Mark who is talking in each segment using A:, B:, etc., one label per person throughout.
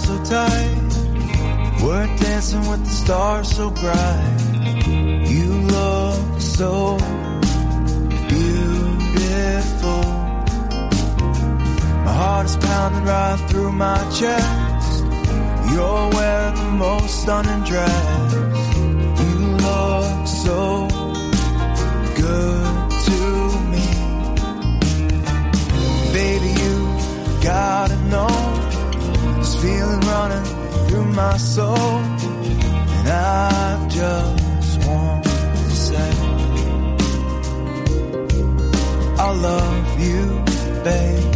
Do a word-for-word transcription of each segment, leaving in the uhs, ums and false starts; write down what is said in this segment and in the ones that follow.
A: so tight. We're dancing with the stars so bright. You look so beautiful. My heart is pounding right through my chest. You're wearing the most stunning dress. You look so good to me. Baby, you gotta know this feeling running through my soul. And I just want to say I love you, babe.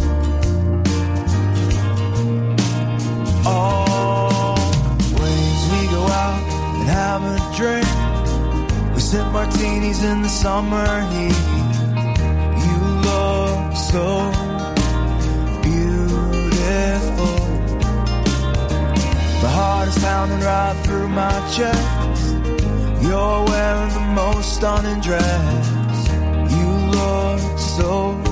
A: Always we go out and have a drink. We sip martinis in the summer heat. You look so beautiful. My heart is pounding right through my chest. You're wearing the most stunning dress. You look so